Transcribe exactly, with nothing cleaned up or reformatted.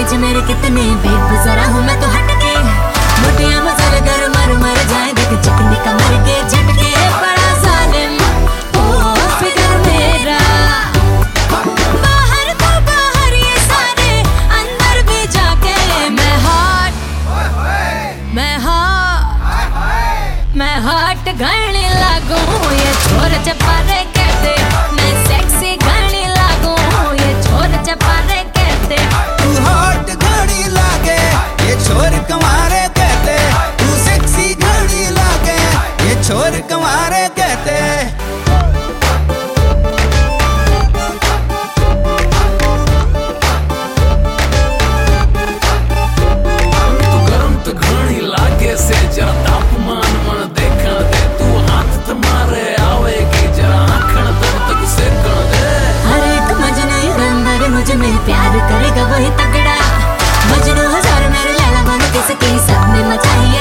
मुझे मेरे कितने बेगुजरा हूँ मैं तो हटके। मोटियां मसल कर मर मर जाए देख चिकनी कमर के झटके। बड़ा जालिम ओ फिगर मेरा, बाहर तो बाहर ये सारे अंदर भी जाके। मैं हॉट मैं हॉट मैं हॉट घनी लागू ये छोर चपारे कहते। मैं सेक्सी घनी लागू ये छोर चपारे कहते। तू हॉट घनी लागे ये छोर कमारे कहते। तू सेक्सी घनी लागे ये छोर कमारे कहते। प्यार करेगा वही तगड़ा, मजनू हजार मेरे लैला बन किसकी सबने मचाई